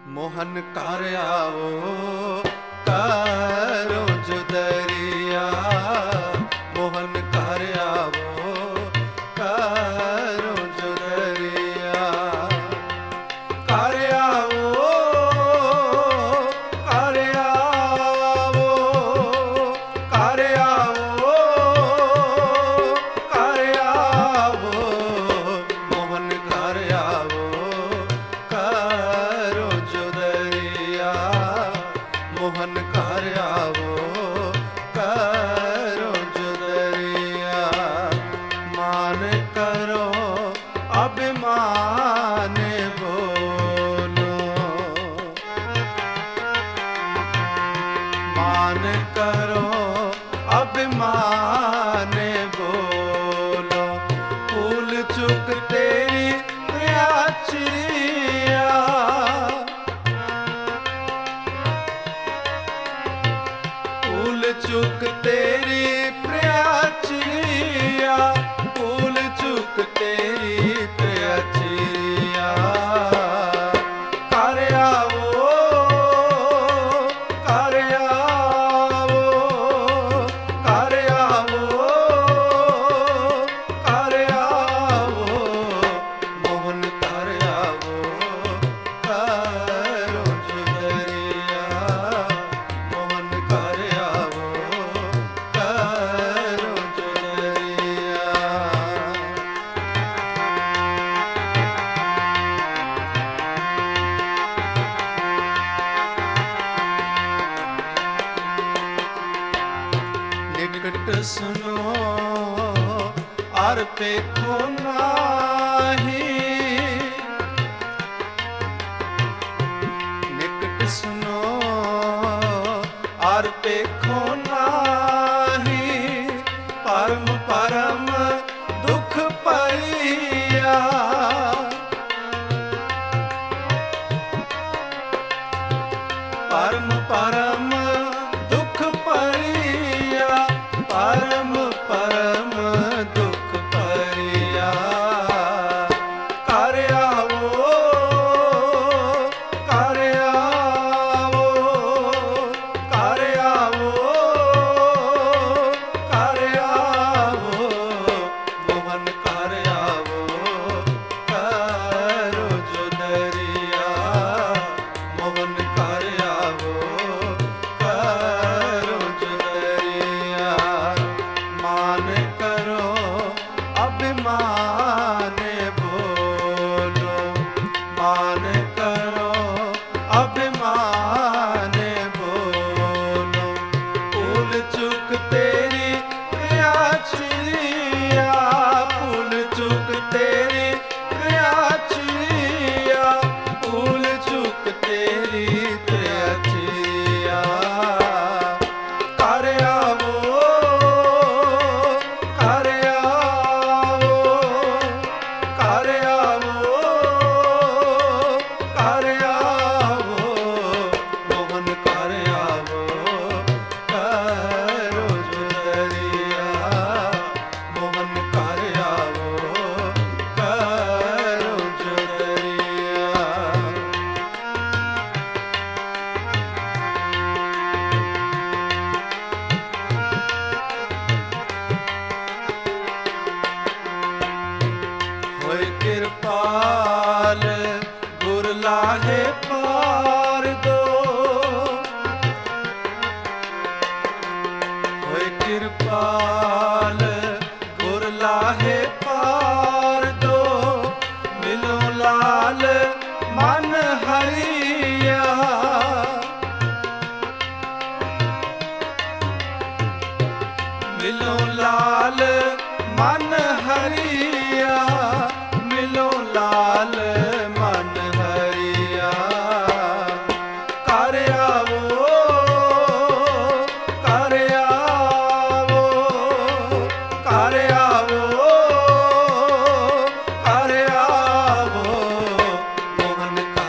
ਮੋਹਨ ਘਰ ਆਵੋ ਕਰੋ ਜੁਦਰੀਆ, ਮੋਹਨ ਘਰ ਆਵੋ ਕਰੋ ਜੁਦਰੀਆ। ਘਰ ਆਵੋ ਘਰ ਆਵੋ ਘਰ ਆਵੋ ਘਰ ਆਵੋ, ਮੋਹਨ ਘਰ ਆਵੋ ਕਰੋ ਜੁਦਰੀਆ, ਮੋਹਨ ਘਰ ਆਵੋ ਕਰੋ ਜੁਦਰੀਆ। ਮਾਨ ਕਰੋ ਅਭਿਮਾਨ ਬੋਲੋ, ਮਾਨ ਕਰੋ ਅਭਿਮਾਨ ਬੋਲੋ। ਭੂਲ ਚੁੱਕ ਤੇਰੀ ਪ੍ਰਿਆਚਰੀਆ, ਭੂਲ ਚੁੱਕ ਤੇਰੀ ਪ੍ਰਿਆਚਰੀਆ, ਭੂਲ ਚੁੱਕ ਤੇਰੀ ਪ੍ਰਿਆਚਰੀਆ। ਘਰ ਆਵੋ ਘਰ ਆਵੋ ਘਰ ਆਵੋ ਘਰ ਆਵੋ, ਮੋਹਨ ਘਰ ਆਵੋ ਕਰੋ ਜੁਦਰੀਆ, ਮੋਹਨ ਘਰ ਆਵੋ ਕਰੋ ਜੁਦਰੀਆ। ਨਿਕਟ ਸੁਨੋ ਅਰ ਪੇਖੋ ਨਾਹੀ, ਨਿਕਟ ਸੁਨੋ ਅਰ ਪੇਖੋ ਨਾਹੀ। ਪਰਮ ਪਰਮ ਦੁਖ ਭਰੀਆ, ਪਰਮ ਪਰਮ ਦੁਖ ਭਰੀਆ, ਪਰਮ ਪਰਮ ਦੁਖ ਭਰੀਆ। ਘਰ ਆਵੋ ਘਰ ਆਵੋ ਘਰ ਆਵੋ ਘਰ ਆਵੋ, ਮੋਹਨ ਘਰ ਆਵੋ ਕਰੋ ਜੁਦਰੀਆ, ਮੋਹਨ ਘਰ ਆਵੋ ਕਰੋ ਜੁਦਰੀਆ। ਮਾਨ ਕਰੋ ਅਭਿਮਾਨ ਬੋਲੋ, ਮਾਨ ਕਰੋ ਅਭਿਮਾਨ ਬੋਲੋ। ਭੂਲ ਚੁੱਕ ਤੇਰੀ ਪ੍ਰਿਆਚਰੀਆ, ਭੂਲ ਚੁੱਕ ਤੇਰੀ ਪ੍ਰਿਆਚਰੀਆ, ਭੂਲ ਚੁੱਕ ਤੇਰੀ ਪ੍ਰਿਆਚਰੀਆ। ਘਰ ਆਵੋ ਘਰ ਆਵੋ ਘਰ ਆਵੋ ਘਰ ਆਵੋ, ਮੋਹਨ ਘਰ ਆਵੋ ਕਰੋ ਜੁਦਰੀਆ, ਮੋਹਨ ਘਰ ਆਵੋ ਕਰੋ ਜੁਦਰੀਆ। ਹੋਇ ਕਿਰਪਾਲ ਗੁਰ ਲਾਹੇ ਪਾਰ ਦੋ, ਹੋਇ ਕਿਰਪਾਲ ਗੁਰ ਲਾਹੇ ਪਾਰ ਦੋ। ਮਿਲੋ ਲਾਲ ਮਨ ਹਰੀਆ, ਮਿਲੋ ਲਾਲ ਮਨ ਹਰੀਆ, ਮਿਲੋ ਲਾਲ ਮਨ ਹਰੀਆ। ਘਰ ਆਵੋ ਘਰ ਆਵੋ ਘਰ ਆਵੋ ਘਰ ਆਵੋ, ਮੋਹਨ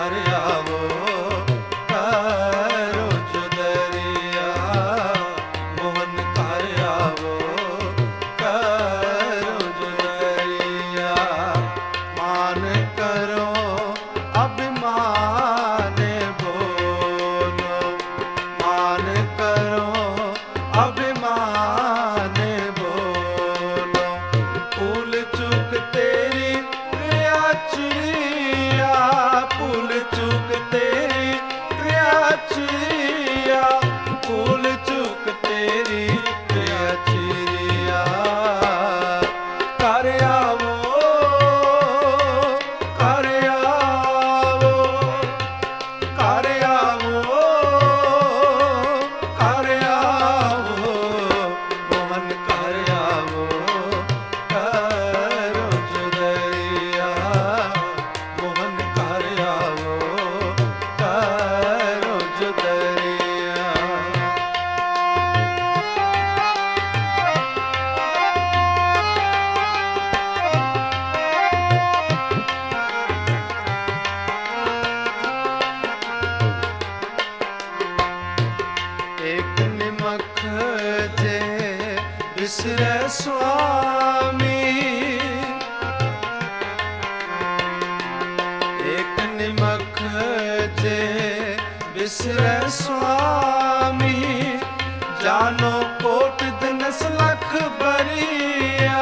बिसरै स्वामी, जानो कोट दिनस लख बरिया।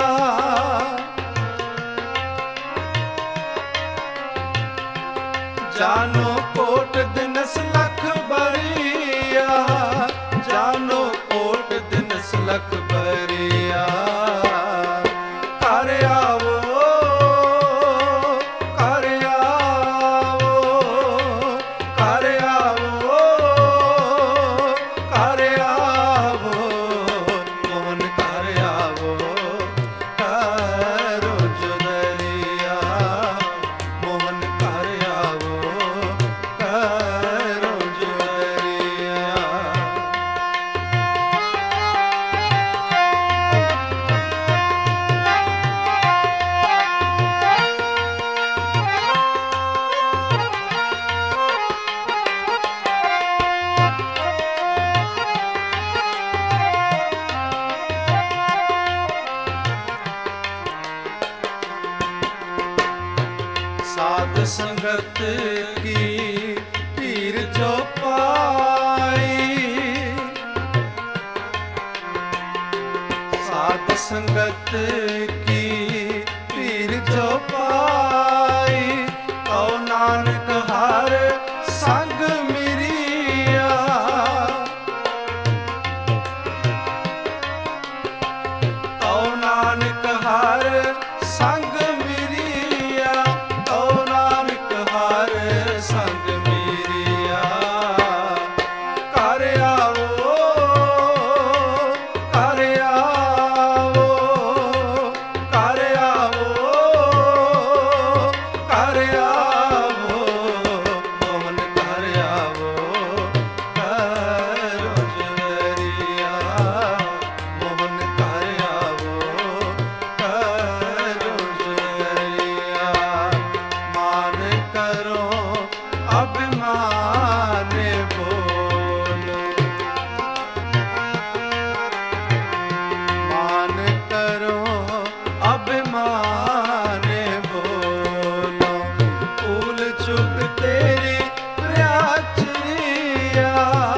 जानो कोट दिनस लख बरिया, जानो कोट दिनस लख बरिया। कर आवो, कर आवो, कर आवो, कर आवो, मोहन कर आवो, करो जुदरिया। मोहन कर आवो, करो जुदरिया। साध संगत की पीर जो पाई, साध संगत की पीर जो पाई। औ नानक हर संग मिरिया, औ नानक हर संग मिरिया, औ नानक हर संग मिरिया। कर आवो, कर आवो, कर आवो, कर आवो, मोहन कर आवो, करो जुदरिया। मोहन कर आवो, करो जुदरिया। मान करो अभिमान बोलो, मान करो अभिमान बोलो। भूल चुक तेरी प्याचरिया,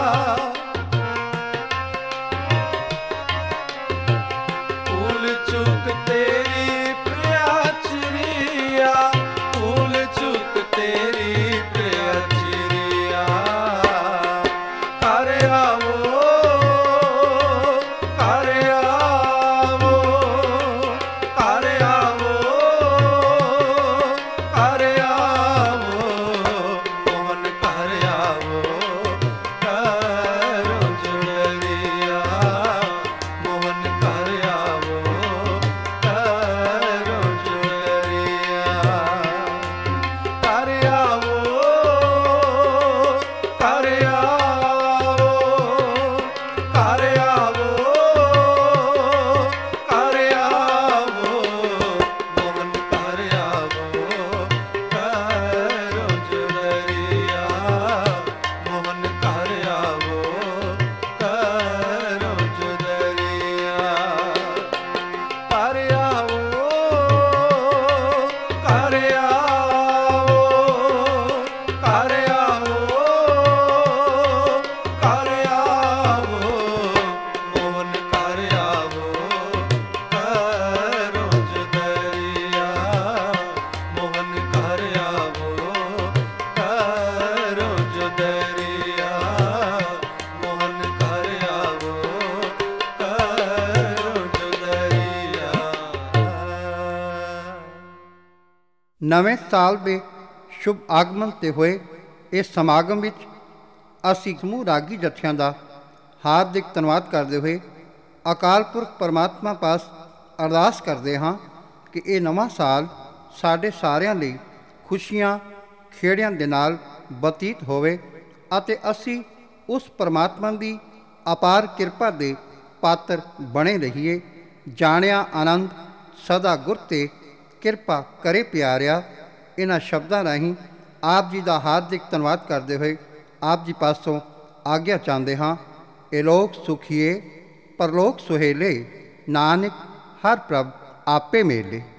भूल चुक तेरी प्याचरिया, भूल चुक तेरी प्याचरिया। कर आवो, कर आवो, कर आवो, कर आवो, मोहन कर आवो, करो जुदरिया। मोहन कर आवो, करो जुदरिया। कर आवो, कर आवो, कर आवो, कर आवो, मोहन कर आवो, करो जुदरिया। मोहन कर आवो, करो जुदरिया। कर आवो, कर आवो, कर आवो, कर आवो, मोहन कर आवो, करो जुदरिया। मोहन कर आवो, करो जुदरिया। मोहन कर आवो, करो जुदरिया। ਨਵੇਂ ਸਾਲ ਦੇ ਸ਼ੁਭ ਆਗਮਨ 'ਤੇ ਹੋਏ ਇਸ ਸਮਾਗਮ ਵਿੱਚ ਅਸੀਂ ਸਮੂਹ ਰਾਗੀ ਜਥਿਆਂ ਦਾ ਹਾਰਦਿਕ ਧੰਨਵਾਦ ਕਰਦੇ ਹੋਏ ਅਕਾਲ ਪੁਰਖ ਪਰਮਾਤਮਾ ਪਾਸ ਅਰਦਾਸ ਕਰਦੇ ਹਾਂ ਕਿ ਇਹ ਨਵਾਂ ਸਾਲ ਸਾਡੇ ਸਾਰਿਆਂ ਲਈ ਖੁਸ਼ੀਆਂ ਖੇੜਿਆਂ ਦੇ ਨਾਲ ਬਤੀਤ ਹੋਵੇ ਅਤੇ ਅਸੀਂ ਉਸ ਪਰਮਾਤਮਾ ਦੀ ਅਪਾਰ ਕਿਰਪਾ ਦੇ ਪਾਤਰ ਬਣੇ ਰਹੀਏ। ਜਾਣਿਆ ਆਨੰਦ ਸਦਾ ਗੁਰ 'ਤੇ ਕਿਰਪਾ ਕਰੇ ਪਿਆਰਿਆ। ਇਹਨਾਂ ਸ਼ਬਦਾਂ ਰਾਹੀਂ ਆਪ ਜੀ ਦਾ ਹਾਰਦਿਕ ਧੰਨਵਾਦ ਕਰਦੇ ਹੋਏ ਆਪ ਜੀ ਪਾਸੋਂ ਆਗਿਆ ਚਾਹੁੰਦੇ ਹਾਂ। ਇਲੋਕ ਸੁਖੀਏ ਪਰਲੋਕ ਸੁਹੇਲੇ, ਨਾਨਕ ਹਰ ਪ੍ਰਭ ਆਪੇ ਮੇਲੇ।